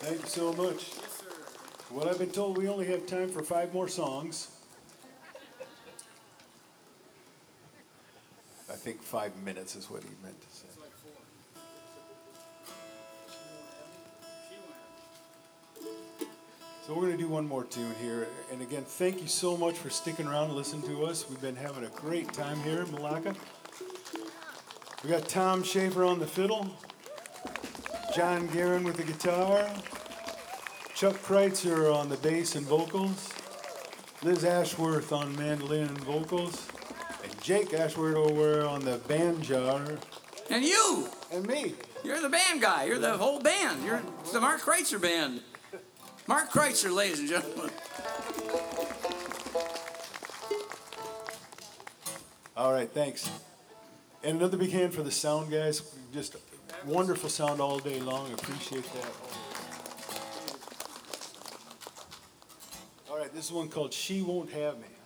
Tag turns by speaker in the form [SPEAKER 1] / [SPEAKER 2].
[SPEAKER 1] Thank you so much. Well, I've been told we only have time for 5 more songs. I think 5 minutes is what he meant to say. So we're going to do one more tune here. And again, thank you so much for sticking around and listening to us. We've been having a great time here in Malacca. We got Tom Schaefer on the fiddle, John Guerin with the guitar, Chuck Kreitzer on the bass and vocals, Liz Ashworth on mandolin and vocals, and Jake Ashworth over on the banjo.
[SPEAKER 2] And you!
[SPEAKER 1] And me.
[SPEAKER 2] You're the band guy. You're the whole band. You're the Mark Kreitzer band. Mark Kreitzer, ladies and gentlemen.
[SPEAKER 1] All right, thanks. And another big hand for the sound guys. Just wonderful sound all day long. Appreciate that. All right, this is one called She Won't Have Me.